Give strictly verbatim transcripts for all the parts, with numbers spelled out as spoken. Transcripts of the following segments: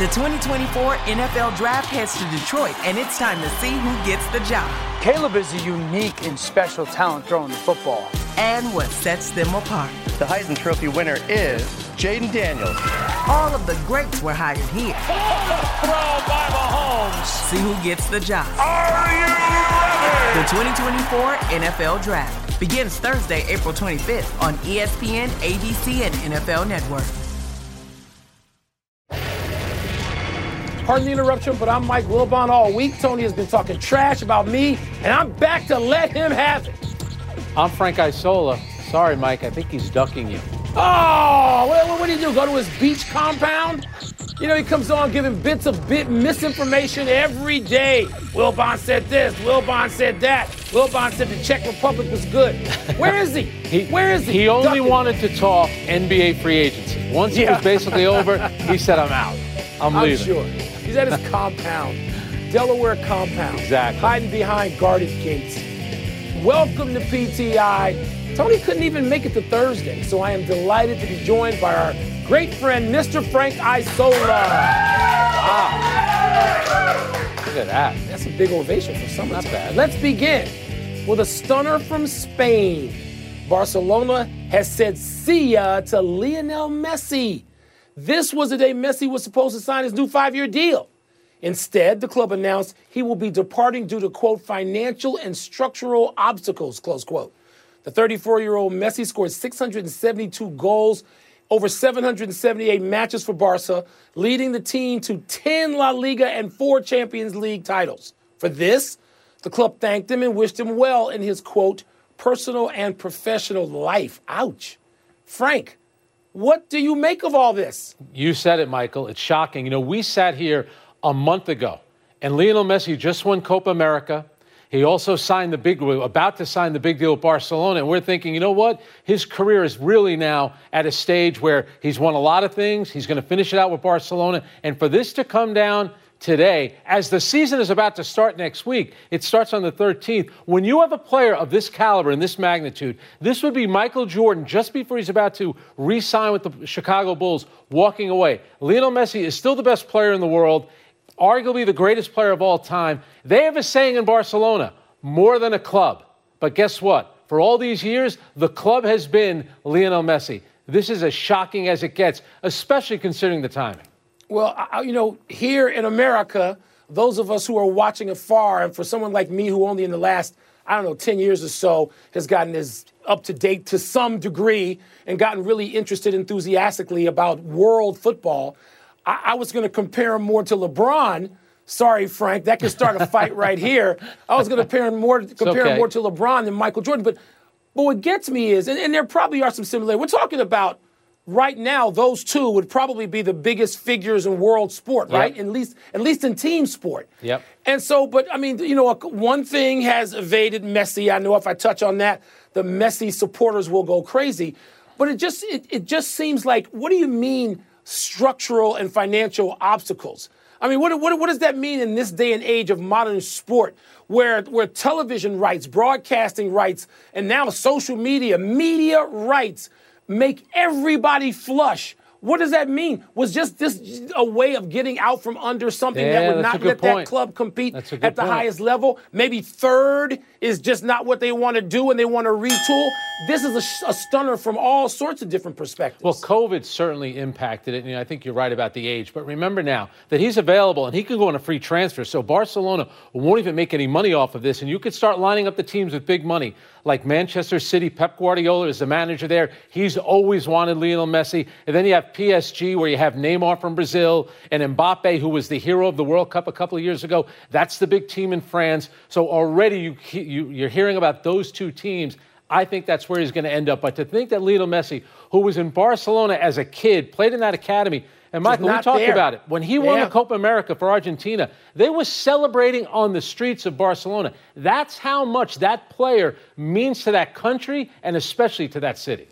The twenty twenty-four N F L Draft heads to Detroit, and it's time to see who gets the job. Caleb is a unique and special talent throwing the football. And what sets them apart. The Heisman Trophy winner is Jaden Daniels. All of the greats were hired here. Throw by Mahomes. See who gets the job. Are you ready? The twenty twenty-four N F L Draft begins Thursday, April twenty-fifth on E S P N, A B C, and N F L Network. Pardon the interruption, but I'm Mike Wilbon. All week, Tony has been talking trash about me, and I'm back to let him have it. I'm Frank Isola. Sorry, Mike, I think he's ducking you. Oh, what, what, what do you do? Go to his beach compound? You know, he comes on giving bits of bit misinformation every day. Wilbon said this, Wilbon said that. Wilbon said the Czech Republic was good. Where is he? he Where is he? He only Ducking. wanted to talk N B A free agency. Once Yeah. it was basically over, he said, I'm out. I'm, I'm leaving. sure. He's at his compound, Delaware compound. Exactly. Hiding behind guarded gates. Welcome to P T I. Tony couldn't even make it to Thursday, so I am delighted to be joined by our great friend, Mister Frank Isola. Wow. Look at that. That's a big ovation for someone. Not bad. Let's begin with a stunner from Spain. Barcelona has said see ya to Lionel Messi. This was the day Messi was supposed to sign his new five-year deal. Instead, the club announced he will be departing due to, quote, financial and structural obstacles, close quote. The thirty-four-year-old Messi scored six hundred seventy-two goals over seven hundred seventy-eight matches for Barca, leading the team to ten La Liga and four Champions League titles. For this, the club thanked him and wished him well in his, quote, personal and professional life. Ouch. Frank, what do you make of all this? You said it, Michael. It's shocking. You know, we sat here a month ago, and Lionel Messi just won Copa America. He also signed the big, about to sign the big deal with Barcelona. And we're thinking, you know what? His career is really now at a stage where he's won a lot of things. He's going to finish it out with Barcelona. And for this to come down today, as the season is about to start next week, it starts on the thirteenth. When you have a player of this caliber and this magnitude, this would be Michael Jordan just before he's about to re-sign with the Chicago Bulls, walking away. Lionel Messi is still the best player in the world, arguably the greatest player of all time. They have a saying in Barcelona, more than a club. But guess what? For all these years, the club has been Lionel Messi. This is as shocking as it gets, especially considering the timing. Well, I, you know, here in America, those of us who are watching afar, and for someone like me who only in the last, I don't know, ten years or so has gotten as up to date to some degree and gotten really interested enthusiastically about world football, I, I was going to compare him more to LeBron. Sorry, Frank, that could start a fight right here. I was going to compare him more, compare okay. him more to LeBron than Michael Jordan. But, but what gets me is, and, and there probably are some similarities. We're talking about right now, those two would probably be the biggest figures in world sport, right? Yep. At least, at least in team sport. Yep. And so, but I mean, you know, one thing has evaded Messi. I know if I touch on that, the Messi supporters will go crazy. But it just, it, it just seems like, what do you mean structural and financial obstacles? I mean, what, what, what does that mean in this day and age of modern sport where, where television rights, broadcasting rights, and now social media, media rights make everybody flush? What does that mean? Was just this a way of getting out from under something Yeah, that would that's a not good let point. that club compete That's a good at the point. highest level? Maybe third is just not what they want to do and they want to retool. This is a, sh- a stunner from all sorts of different perspectives. Well, COVID certainly impacted it, and you know, I think you're right about the age. But remember now that he's available, and he can go on a free transfer, so Barcelona won't even make any money off of this, and you could start lining up the teams with big money, like Manchester City. Pep Guardiola is the manager there. He's always wanted Lionel Messi. And then you have P S G, where you have Neymar from Brazil, and Mbappe, who was the hero of the World Cup a couple of years ago. That's the big team in France. So already you, you, you're hearing about those two teams. I think that's where he's going to end up. But to think that Lionel Messi, who was in Barcelona as a kid, played in that academy, and Michael, we not talked there. about it. When he won Yeah. the Copa America for Argentina, they were celebrating on the streets of Barcelona. That's how much that player means to that country and especially to that city.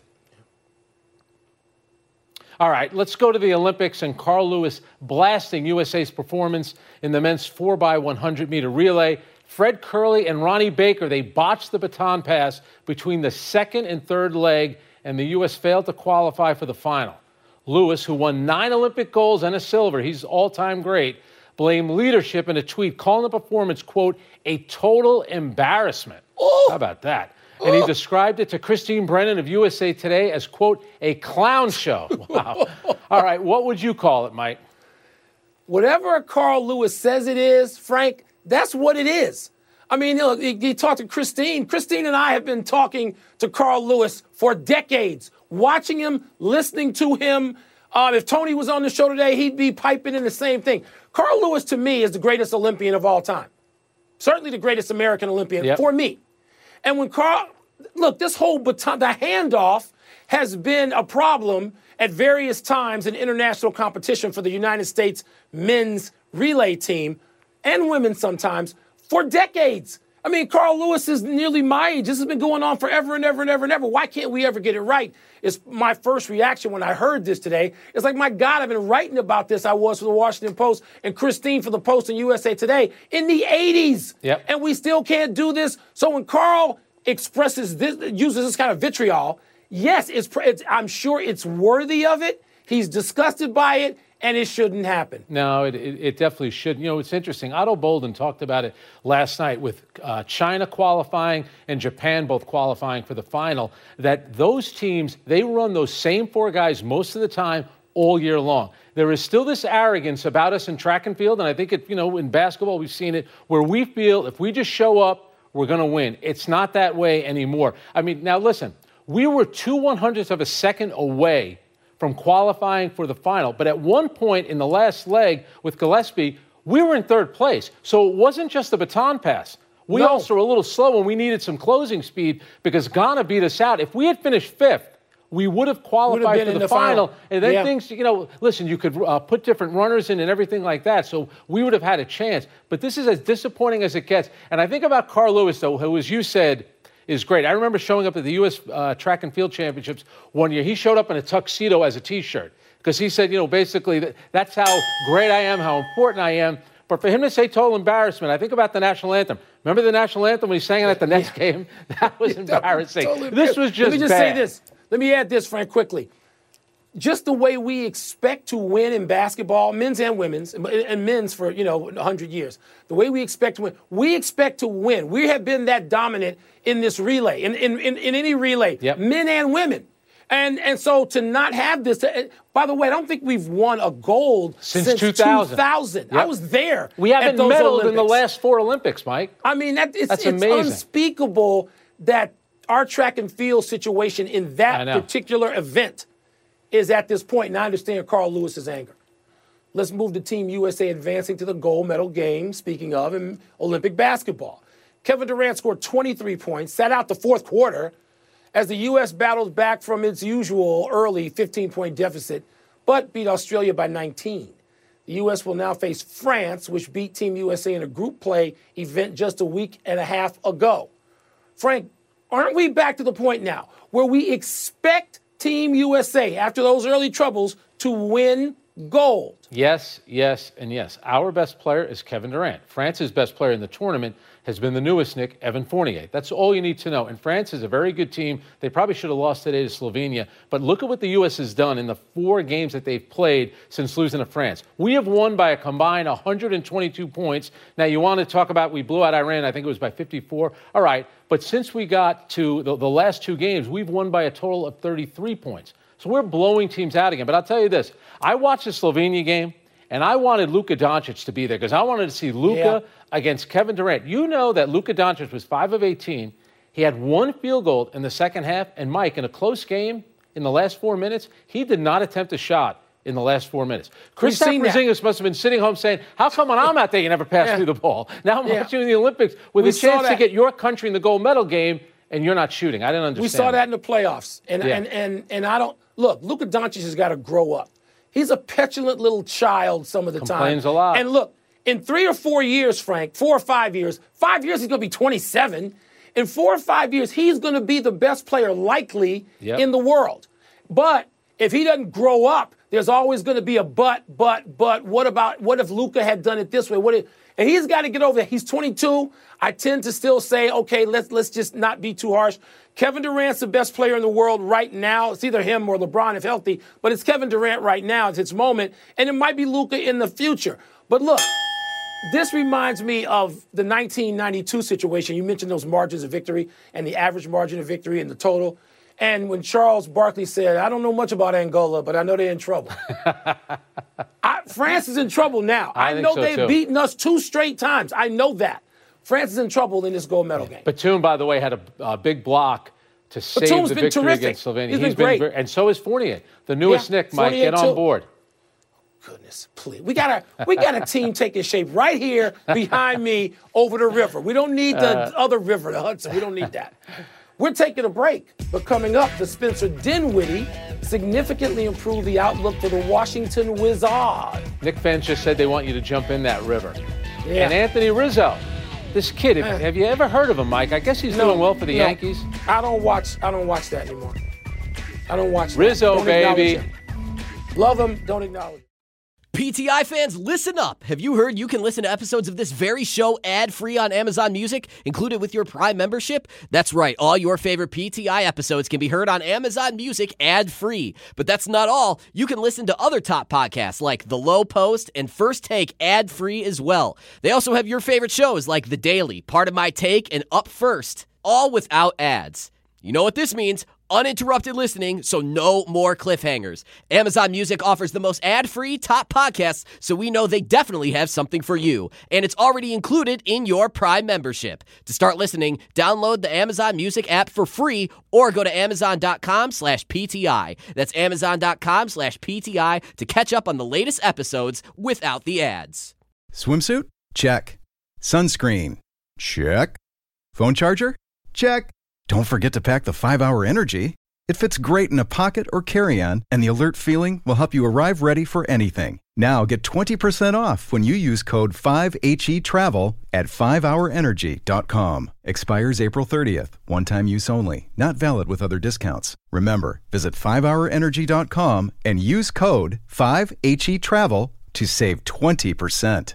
All right, let's go to the Olympics and Carl Lewis blasting U S A's performance in the men's four by one hundred meter relay. Fred Curley and Ronnie Baker, they botched the baton pass between the second and third leg, and the U S failed to qualify for the final. Lewis, who won nine Olympic golds and a silver, he's all-time great, blamed leadership in a tweet calling the performance, quote, a total embarrassment. Ooh. How about that? And he described it to Christine Brennan of U S A Today as, quote, a clown show. Wow. All right, what would you call it, Mike? Whatever Carl Lewis says it is, Frank, that's what it is. I mean, look, he, he talked to Christine. Christine and I have been talking to Carl Lewis for decades, watching him, listening to him. Uh, if Tony was on the show today, he'd be piping in the same thing. Carl Lewis, to me, is the greatest Olympian of all time. Certainly the greatest American Olympian yep. for me. And when Carl, look, this whole baton, the handoff has been a problem at various times in international competition for the United States men's relay team and women sometimes for decades. I mean, Carl Lewis is nearly my age. This has been going on forever and ever and ever and ever. Why can't we ever get it right? Is my first reaction when I heard this today. It's like, my God, I've been writing about this. I was for the Washington Post and Christine for the Post and U S A Today in the eighties. Yep. And we still can't do this. So when Carl expresses this, uses this kind of vitriol, yes, it's, it's I'm sure it's worthy of it. He's disgusted by it. And it shouldn't happen. No, it, it, it definitely should. You know, it's interesting. Otto Bolden talked about it last night with uh, China qualifying and Japan both qualifying for the final, that those teams, they run those same four guys most of the time all year long. There is still this arrogance about us in track and field, and I think, it, you know, in basketball we've seen it, where we feel if we just show up, we're going to win. It's not that way anymore. I mean, now listen, we were two one-hundredths of a second away from qualifying for the final. But at one point in the last leg with Gillespie, we were in third place. So it wasn't just the baton pass. We no. also were a little slow and we needed some closing speed because Ghana beat us out. If we had finished fifth, we would have qualified for the, the final. final. And then yeah. things, you know, listen, you could uh, put different runners in and everything like that. So we would have had a chance. But this is as disappointing as it gets. And I think about Carl Lewis, though, who, as you said, is great. I remember showing up at the U S Uh, Track and Field Championships one year. He showed up in a tuxedo as a T-shirt because he said, you know, basically that, that's how great I am, how important I am. But for him to say total embarrassment, I think about the national anthem. Remember the national anthem when he sang it at the Nets yeah. game? That was embarrassing. Totally this was just Let me just bad. say this. Let me add this, Frank, quickly. Just the way we expect to win in basketball, men's and women's, and men's for, you know, one hundred years. The way we expect to win. We expect to win. We have been that dominant in this relay, in, in, in, in any relay, yep. men and women. And and so to not have this, to, by the way, I don't think we've won a gold since, since two thousand. two thousand. Yep. I was there. We haven't medaled Olympics. in the last four Olympics, Mike. I mean, that, it's, That's it's amazing. unspeakable that our track and field situation in that particular event is at this point. And I understand Carl Lewis's anger. Let's move to Team U S A advancing to the gold medal game, speaking of, in Olympic basketball. Kevin Durant scored twenty-three points, sat out the fourth quarter as the U S battled back from its usual early fifteen-point deficit, but beat Australia by nineteen. The U S will now face France, which beat Team U S A in a group play event just a week and a half ago. Frank, aren't we back to the point now where we expect Team U S A, after those early troubles, to win gold? Yes, yes, and yes. Our best player is Kevin Durant. France's best player in the tournament has been the newest Nick, Evan Fournier. That's all you need to know. And France is a very good team. They probably should have lost today to Slovenia. But look at what the U S has done in the four games that they've played since losing to France. We have won by a combined one hundred twenty-two points. Now, you want to talk about we blew out Iran. I think it was by fifty-four. All right. But since we got to the, the last two games, we've won by a total of thirty-three points. So we're blowing teams out again. But I'll tell you this. I watched the Slovenia game, and I wanted Luka Doncic to be there because I wanted to see Luka yeah. against Kevin Durant. You know that Luka Doncic was five of eighteen. He had one field goal in the second half. And, Mike, in a close game in the last four minutes, he did not attempt a shot in the last four minutes. Kristaps Porzingis must have been sitting home saying, how come when I'm out there you never pass yeah. through the ball? Now I'm yeah. watching you in the Olympics with we a chance to get your country in the gold medal game, and you're not shooting. I didn't understand. We saw that, that in the playoffs. And, yeah. and, and, and I don't – look, Luka Doncic has got to grow up. He's a petulant little child some of the time. Complains a lot. And look, in three or four years, Frank, four or five years, five years he's going to be twenty-seven. In four or five years, he's going to be the best player likely yep. in the world. But if he doesn't grow up, there's always going to be a but, but, but. What about, what if Luka had done it this way? What if, and he's got to get over that. He's twenty-two. I tend to still say, okay, let's let's just not be too harsh. Kevin Durant's the best player in the world right now. It's either him or LeBron if healthy, but it's Kevin Durant right now. It's its moment, and it might be Luka in the future. But look, this reminds me of the nineteen ninety-two situation. You mentioned those margins of victory and the average margin of victory and the total. And when Charles Barkley said, I don't know much about Angola, but I know they're in trouble. I, France is in trouble now. I, I think know so they've too. beaten us two straight times. I know that. France is in trouble in this gold medal game. Batum, by the way, had a, a big block to save Batum's the been victory terrific. against Slovenia. He's been great. very, and so is Fournier. The newest Yeah, Nick might Fournier get on too. board. Goodness, please. We got a we got a team taking shape right here behind me over the river. We don't need the Uh, other river, the Hudson. We don't need that. We're taking a break, but coming up, the Spencer Dinwiddie significantly improved the outlook for the Washington Wizards. Nick fans just said they want you to jump in that river. Yeah. And Anthony Rizzo, this kid, have, Eh. have you ever heard of him, Mike? I guess he's No, doing well for the no. Yankees. I don't watch. I don't watch that anymore. I don't watch that. Rizzo, Don't acknowledge baby. him. Love him. Don't acknowledge him. P T I fans, listen up. Have you heard you can listen to episodes of this very show ad-free on Amazon Music, included with your Prime membership? That's right. All your favorite P T I episodes can be heard on Amazon Music ad-free. But that's not all. You can listen to other top podcasts like The Low Post and First Take ad-free as well. They also have your favorite shows like The Daily, Part of My Take, and Up First, all without ads. You know what this means? Uninterrupted listening, so no more cliffhangers. Amazon Music offers the most ad-free top podcasts, so we know they definitely have something for you. And it's already included in your Prime membership. To start listening, download the Amazon Music app for free or go to amazon.com slash PTI. That's amazon.com slash PTI to catch up on the latest episodes without the ads. Swimsuit? Check. Sunscreen? Check. Phone charger? Check. Don't forget to pack the five hour Energy. It fits great in a pocket or carry-on, and the alert feeling will help you arrive ready for anything. Now get twenty percent off when you use code five H E travel at five hour energy dot com. Expires April thirtieth. One-time use only. Not valid with other discounts. Remember, visit five hour energy dot com and use code five H E travel to save twenty percent.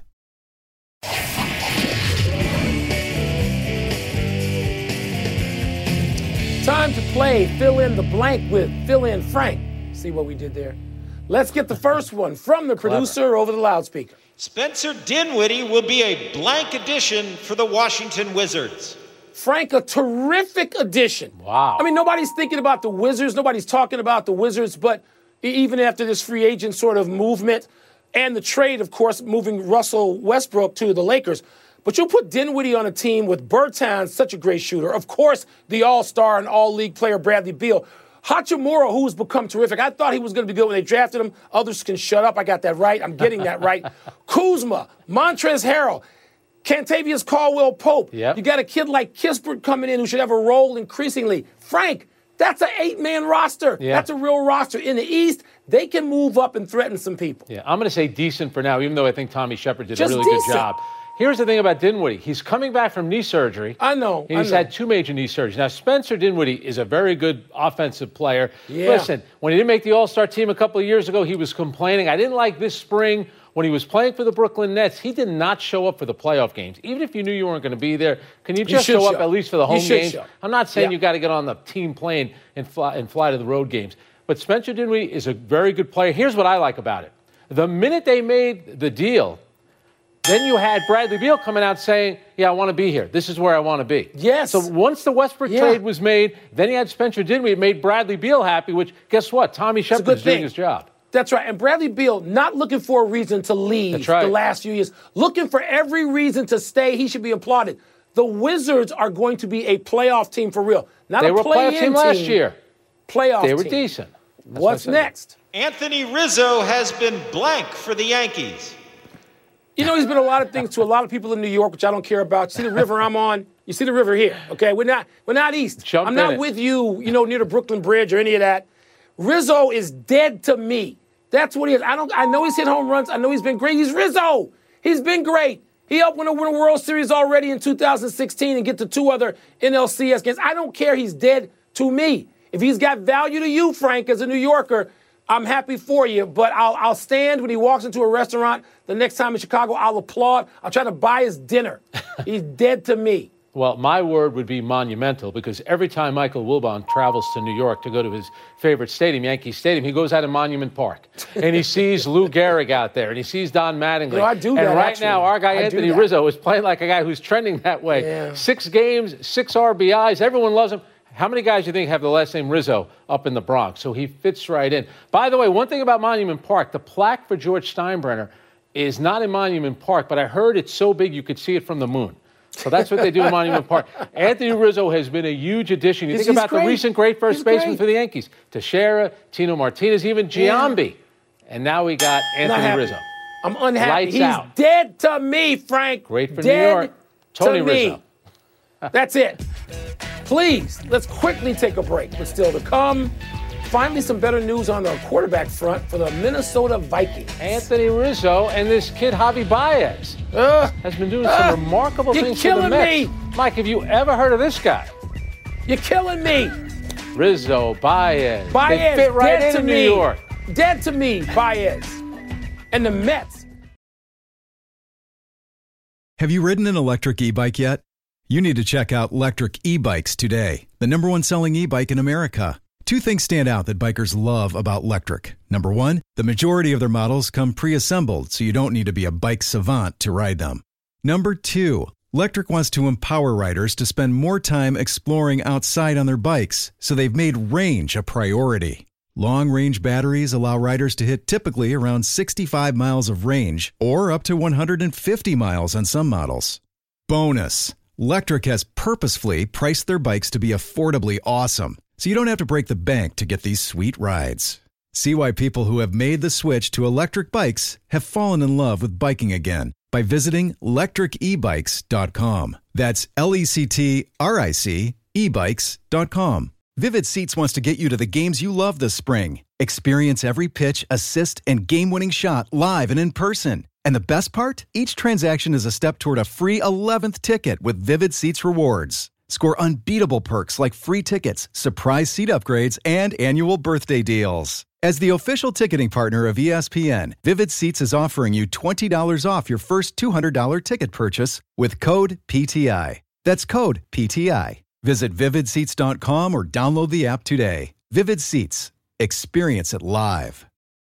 Time to play Fill in the Blank with Fill in Frank. See what we did there? Let's get the first one from the producer over the loudspeaker. Spencer Dinwiddie will be a blank addition for the Washington Wizards. Frank, a terrific addition. Wow. I mean, nobody's thinking about the Wizards. Nobody's talking about the Wizards, but even after this free agent sort of movement and the trade, of course, moving Russell Westbrook to the Lakers. But you'll put Dinwiddie on a team with Bertans, such a great shooter. Of course, the all-star and all-league player Bradley Beal. Hachimura, who's become terrific. I thought he was going to be good when they drafted him. Others can shut up. I got that right. I'm getting that right. Kuzma, Montrezl Harrell, Kentavious Caldwell-Pope. Yep. You got a kid like Kispert coming in who should have a role increasingly. Frank, that's an eight-man roster. Yeah. That's a real roster. In the East, they can move up and threaten some people. Yeah, I'm going to say decent for now, even though I think Tommy Shepard did Just a really decent. good job. Here's the thing about Dinwiddie. He's coming back from knee surgery. I know. He's I know. had two major knee surgeries. Now, Spencer Dinwiddie is a very good offensive player. Yeah. Listen, when he didn't make the All-Star team a couple of years ago, he was complaining. I didn't like this spring when he was playing for the Brooklyn Nets. He did not show up for the playoff games. Even if you knew you weren't going to be there, can you just should show up show. at least for the You home should games? show. I'm not saying Yeah. you got to get on the team plane and fly, and fly to the road games. But Spencer Dinwiddie is a very good player. Here's what I like about it. The minute they made the deal, then you had Bradley Beal coming out saying, yeah, I want to be here. This is where I want to be. Yes. So once the Westbrook Yeah. trade was made, then you had Spencer Dinwiddie. It made Bradley Beal happy, which, guess what? Tommy It's a Shepard good is doing thing. his job. That's right. And Bradley Beal, not looking for a reason to leave That's right. the last few years, looking for every reason to stay. He should be applauded. The Wizards are going to be a playoff team for real. Not They a were a play-in playoff team last year. Playoff They were team. decent. That's What's what I said. next? Anthony Rizzo has been blank for the Yankees. You know, he's been a lot of things to a lot of people in New York, which I don't care about. You see the river I'm on? You see the river here, okay? We're not we're not east. Jump I'm in not it. with you, you know, near the Brooklyn Bridge or any of that. Rizzo is dead to me. That's what he is. I don't I know he's hit home runs. I know he's been great. He's Rizzo. He's been great. He helped win a win a World Series already in two thousand sixteen and get to two other N L C S games. I don't care. He's dead to me. If he's got value to you, Frank, as a New Yorker, I'm happy for you, but I'll, I'll stand when he walks into a restaurant the next time in Chicago. I'll applaud. I'll try to buy his dinner. He's dead to me. Well, my word would be monumental, because every time Michael Wilbon travels to New York to go to his favorite stadium, Yankee Stadium, he goes out to Monument Park and he sees Lou Gehrig out there and he sees Don Mattingly. You know, I do and that, right actually. now, our guy I Anthony do that. Rizzo is playing like a guy who's trending that way. Yeah. Six games, six R B Is. Everyone loves him. How many guys do you think have the last name Rizzo up in the Bronx? So he fits right in. By the way, one thing about Monument Park, the plaque for George Steinbrenner is not in Monument Park, but I heard it's so big you could see it from the moon. So that's what they do in Monument Park. Anthony Rizzo has been a huge addition. You He's- think about he's the great. recent great first He's baseman great. for the Yankees. Teixeira, Tino Martinez, even Giambi. And now we got Not Anthony happy. Rizzo. I'm unhappy. Lights He's out. dead to me, Frank. Great for dead New York. Tony to me. Rizzo. That's it. Please, let's quickly take a break, but still to come. Finally, some better news on the quarterback front for the Minnesota Vikings. Anthony Rizzo and this kid Javi Baez Uh, has been doing uh, some remarkable you're things for the killing Mets. me. Mike, have you ever heard of this guy? You're killing me. Rizzo, Baez. Baez, they fit right dead to into me. New York. Dead to me, Baez. And the Mets. Have you ridden an electric e-bike yet? You need to check out Lectric E-Bikes today, the number one selling e-bike in America. Two things stand out that bikers love about Lectric. Number one, the majority of their models come pre-assembled, so you don't need to be a bike savant to ride them. Number two, Lectric wants to empower riders to spend more time exploring outside on their bikes, so they've made range a priority. Long-range batteries allow riders to hit typically around sixty-five miles of range, or up to one hundred fifty miles on some models. Bonus, Lectric has purposefully priced their bikes to be affordably awesome, so you don't have to break the bank to get these sweet rides. See why people who have made the switch to electric bikes have fallen in love with biking again by visiting lectric e bikes dot com. That's L E C T R I C e bikes dot com. Vivid Seats wants to get you to the games you love this spring. Experience every pitch, assist, and game-winning shot live and in person. And the best part? Each transaction is a step toward a free eleventh ticket with Vivid Seats rewards. Score unbeatable perks like free tickets, surprise seat upgrades, and annual birthday deals. As the official ticketing partner of E S P N, Vivid Seats is offering you twenty dollars off your first two hundred dollars ticket purchase with code P T I. That's code P T I. Visit vivid seats dot com or download the app today. Vivid Seats. Experience it live.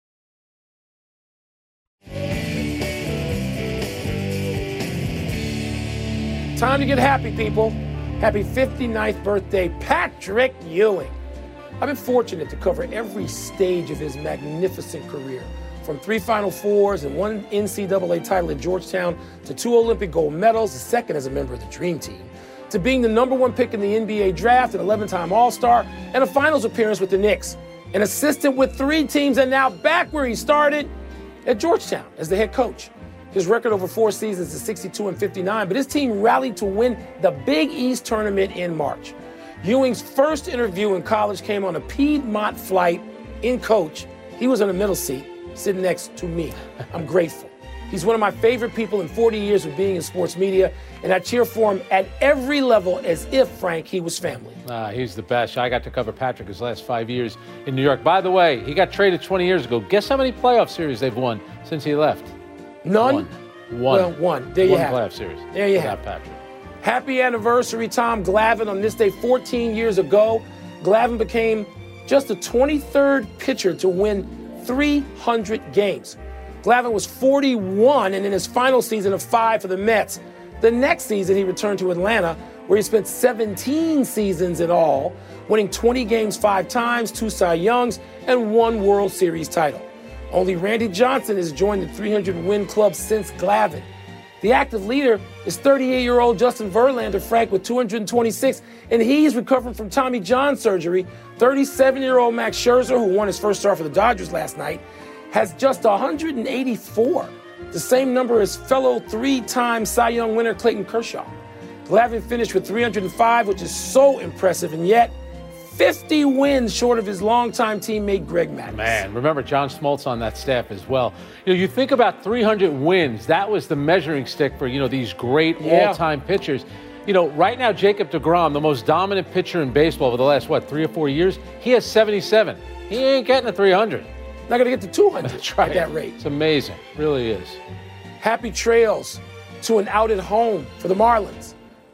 Time to get happy, people. Happy fifty-ninth birthday, Patrick Ewing. I've been fortunate to cover every stage of his magnificent career, from three Final Fours and one N C double A title at Georgetown to two Olympic gold medals, the second as a member of the Dream Team, to being the number one pick in the N B A draft, an eleven-time All-Star, and a finals appearance with the Knicks, an assistant with three teams, and now back where he started at Georgetown as the head coach. His record over four seasons is sixty-two and fifty-nine, but his team rallied to win the Big East tournament in March. Ewing's first interview in college came on a Piedmont flight in coach. He was in the middle seat, sitting next to me. I'm grateful. He's one of my favorite people in forty years of being in sports media, and I cheer for him at every level as if, Frank, he was family. Ah, he's the best. I got to cover Patrick his last five years in New York. By the way, he got traded twenty years ago. Guess how many playoff series they've won since he left? None? One. One. Well, one. There you one have playoff it. series. There you without have it. Patrick. Happy anniversary, Tom Glavine. On this day fourteen years ago, Glavine became just the twenty-third pitcher to win three hundred games. Glavine was forty-one, and in his final season of five for the Mets, the next season he returned to Atlanta, where he spent seventeen seasons in all, winning twenty games five times, two Cy Youngs, and one World Series title. Only Randy Johnson has joined the three hundred win club since Glavine. The active leader is thirty-eight-year-old Justin Verlander, Frank, with two hundred twenty-six, and he's recovering from Tommy John surgery. thirty-seven-year-old Max Scherzer, who won his first start for the Dodgers last night, has just one hundred eighty-four, the same number as fellow three-time Cy Young winner Clayton Kershaw. Glavine finished with three hundred five, which is so impressive, and yet fifty wins short of his longtime teammate Greg Maddux. Man, remember John Smoltz on that staff as well. You know, you think about three hundred wins. That was the measuring stick for, you know, these great Yeah. all-time pitchers. You know, right now, Jacob deGrom, the most dominant pitcher in baseball over the last, what, three or four years, he has seventy-seven. He ain't getting to three hundred. Not going to get to two hundred That's right. at that rate. It's amazing. Really is. Happy trails to an out at home for the Marlins.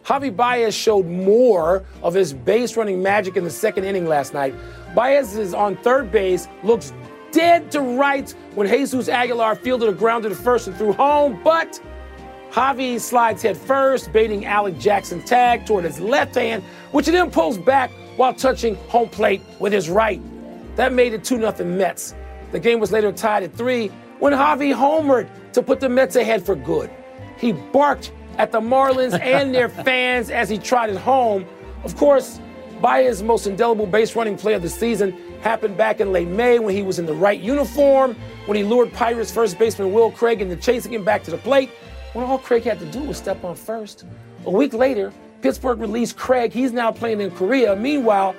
Javi Baez showed more of his base running magic in the second inning last night. Baez is on third base, looks dead to rights when Jesus Aguilar fielded a grounder to first and threw home, but Javi slides head first, baiting Alec Jackson's tag toward his left hand, which he then pulls back while touching home plate with his right. That made it two nothing Mets. The game was later tied at three when Javi homered to put the Mets ahead for good. He barked at the Marlins and their fans as he trotted home. Of course, Baez's most indelible base running play of the season happened back in late May when he was in the right uniform, when he lured Pirates first baseman Will Craig into chasing him back to the plate, when all Craig had to do was step on first. A week later, Pittsburgh released Craig. He's now playing in Korea. Meanwhile,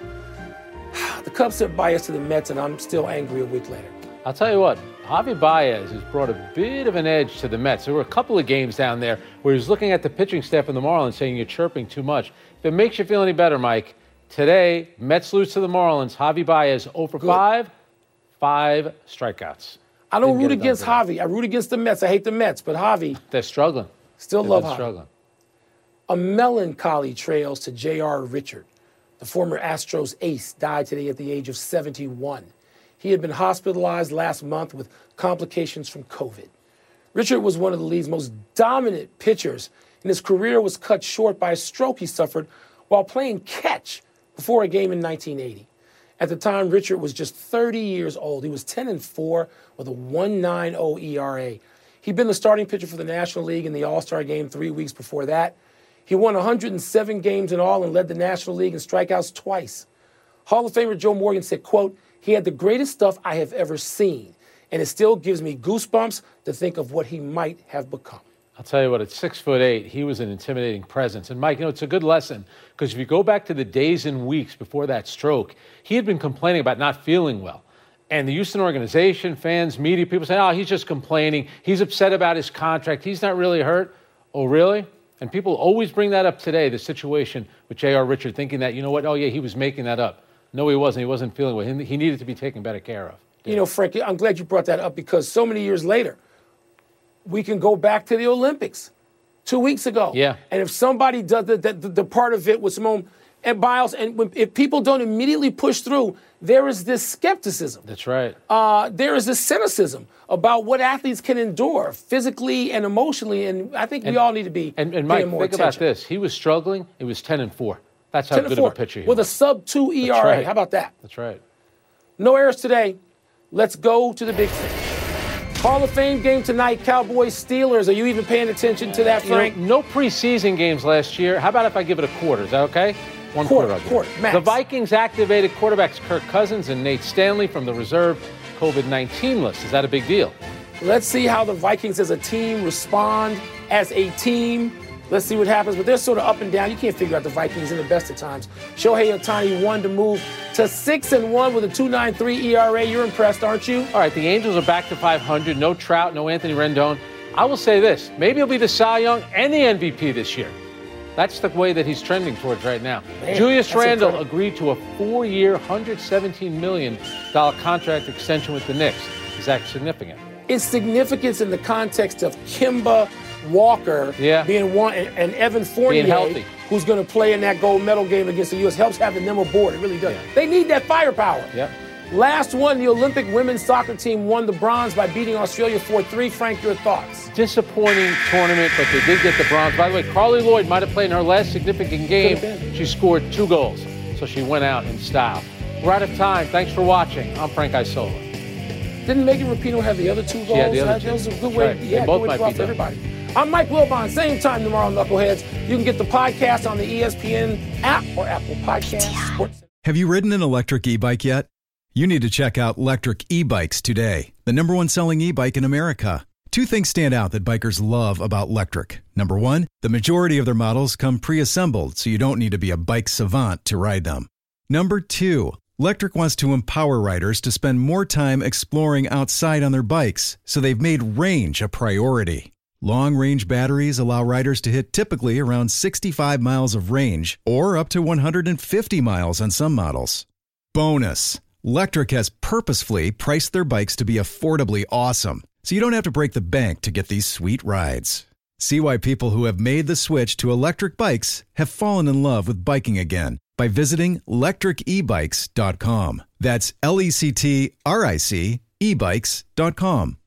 the Cubs sent Baez to the Mets, and I'm still angry a week later. I'll tell you what, Javi Baez has brought a bit of an edge to the Mets. There were a couple of games down there where he was looking at the pitching staff in the Marlins saying you're chirping too much. If it makes you feel any better, Mike, today, Mets lose to the Marlins. Javi Baez oh for five, five strikeouts. I don't root against Javi. I root against the Mets. I hate the Mets, but Javi. They're struggling. Still They're love Javi. Struggling. A melancholy trails to J R. Richard. The former Astros ace died today at the age of seventy-one. He had been hospitalized last month with complications from COVID. Richard was one of the league's most dominant pitchers, and his career was cut short by a stroke he suffered while playing catch before a game in nineteen eighty. At the time, Richard was just thirty years old. He was ten and four with a one point nine oh E R A. He'd been the starting pitcher for the National League in the All-Star game three weeks before that. He won one hundred seven games in all and led the National League in strikeouts twice. Hall of Famer Joe Morgan said, quote, "He had the greatest stuff I have ever seen, and it still gives me goosebumps to think of what he might have become." I'll tell you what, at six foot eight, he was an intimidating presence. And Mike, you know, it's a good lesson because if you go back to the days and weeks before that stroke, he had been complaining about not feeling well. And the Houston organization, fans, media, people say, oh, he's just complaining. He's upset about his contract. He's not really hurt. Oh, really? And people always bring that up today, the situation with J R. Richard, thinking that, you know what, oh, yeah, he was making that up. No, he wasn't. He wasn't feeling well. He needed to be taken better care of. You know, Frankie, I'm glad you brought that up because so many years later, we can go back to the Olympics two weeks ago. Yeah. And if somebody does the, the, the part of it with Simone and Biles, and when, if people don't immediately push through, there is this skepticism. That's right. Uh, there is this cynicism about what athletes can endure physically and emotionally, and I think and, we all need to be and, and paying Mike, more think attention. about this. He was struggling. It was ten and four. That's how good of a pitcher he was. With a sub two E R A. Right. How about that? That's right. No errors today. Let's go to the big thing. Hall of Fame game tonight, Cowboys-Steelers. Are you even paying attention to that, Frank? You know, no preseason games last year. How about if I give it a quarter? Is that okay? One quarter. quarter, quarter max. The Vikings activated quarterbacks Kirk Cousins and Nate Stanley from the reserve COVID nineteen list. Is that a big deal? Let's see how the Vikings as a team respond as a team. Let's see what happens. But they're sort of up and down. You can't figure out the Vikings in the best of times. Shohei Ohtani won to move to six and one with a two point nine three E R A. You're impressed, aren't you? All right, the Angels are back to five hundred. No Trout, no Anthony Rendon. I will say this. Maybe he'll be the Cy Young and the M V P this year. That's the way that he's trending towards right now. Man, Julius Randle incredible. agreed to a four-year, one hundred seventeen million dollars contract extension with the Knicks. Is that significant? Its significance in the context of Kemba Walker yeah. being one and, and Evan Fournier, being healthy, who's going to play in that gold medal game against the U S, helps having them aboard. It really does. Yeah. They need that firepower. Yep. Last one, the Olympic women's soccer team won the bronze by beating Australia four three. Frank, your thoughts? Disappointing tournament, but they did get the bronze. By the way, Carly Lloyd might have played in her last significant game. She scored two goals, so she went out in style. We're out of time. Thanks for watching. I'm Frank Isola. Didn't Megan Rapinoe have the other two goals? Yeah, the other that, two. that was a good That's way. right. Yeah, they both good way might to go out be for everybody. I'm Mike Wilbon. Same time tomorrow, Knuckleheads. You can get the podcast on the E S P N app or Apple Podcasts. Sports. Have you ridden an electric e-bike yet? You need to check out Lectric E-Bikes today, the number one selling e-bike in America. Two things stand out that bikers love about Lectric. Number one, the majority of their models come pre-assembled, so you don't need to be a bike savant to ride them. Number two, Lectric wants to empower riders to spend more time exploring outside on their bikes, so they've made range a priority. Long-range batteries allow riders to hit typically around sixty-five miles of range, or up to one hundred fifty miles on some models. Bonus, Lectric has purposefully priced their bikes to be affordably awesome, so you don't have to break the bank to get these sweet rides. See why people who have made the switch to electric bikes have fallen in love with biking again by visiting lectric e bikes dot com. That's L E C T R I C e bikes dot com.